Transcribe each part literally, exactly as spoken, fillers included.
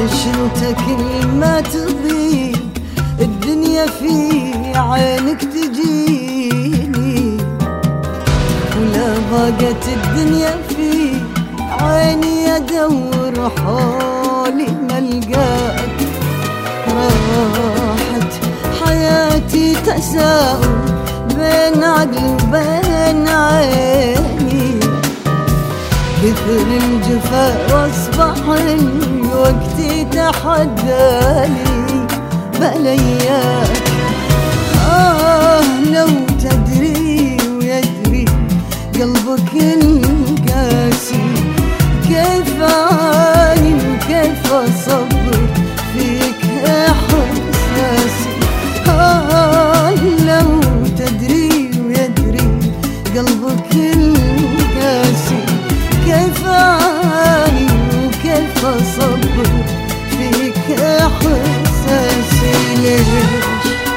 ليش انت كل ما تضيق الدنيا في عينك تجيني، ولا ضاقت الدنيا في عيني ادور حولي ملقاك. راحت حياتي تساؤل بين عقلي وبين عيني، كثر الجفا واصبح الوقت يتحداني بلياك. آه لو تدري ويدري قلبك القاسي كيف أعاني وكيف أصبر فيك إحساسي. آه لو تدري ويدري قلبك القاسي كيف أعاني وكيف أصبر فيك إحساسي. ليش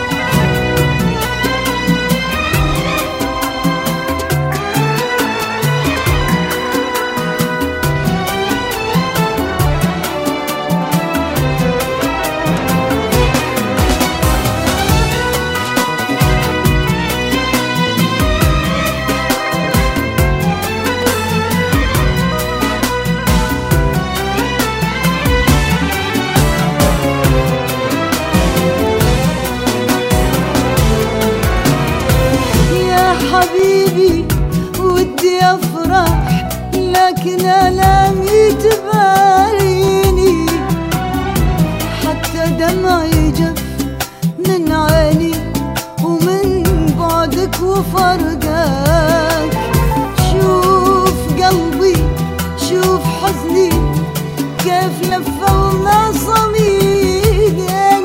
حبيبي ودي أفرح لكن ألامي تباريني، حتى دمعي جف من عيني ومن بعدك وفرقك. شوف قلبي شوف حزني كيف لفة ونصميني،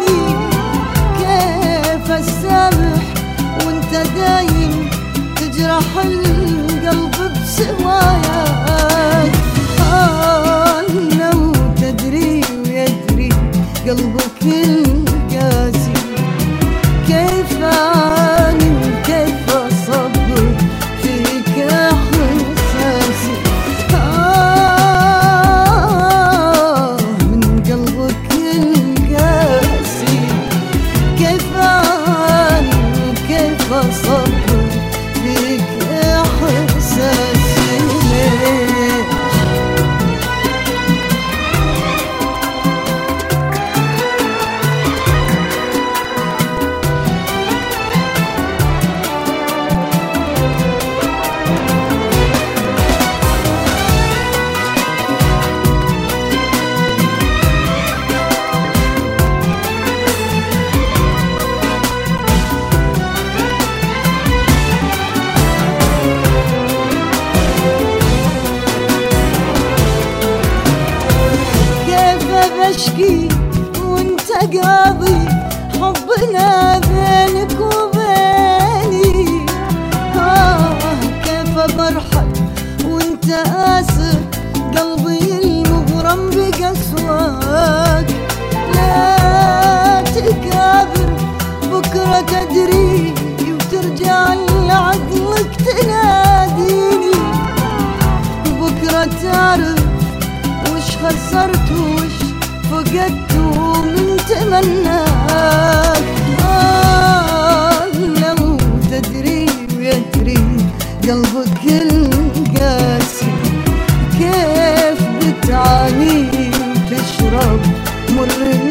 كيف أسامح وانت دايم تجرح القلب بسواياك. آه لو تدري ويدري قلبك القاسي كيف أعاني وكيف أصبر فيك إحساسي. آه من قلبك القاسي كيف أعاني وكيف أصبر فيك إحساسي. ليش بشكي وانت قاضي حبنا بينك وبيني. آه كيف برحل وانت آسر قلبي المغرم بقسواك. لا تكابر بكرة تدري وترجع لعقلك تناديني، بكرة تعرف وش خسرت وش فقدت من تمناك. آه لو تدري ويدري قلبك القاسي كيف بتعاني وتشرب مر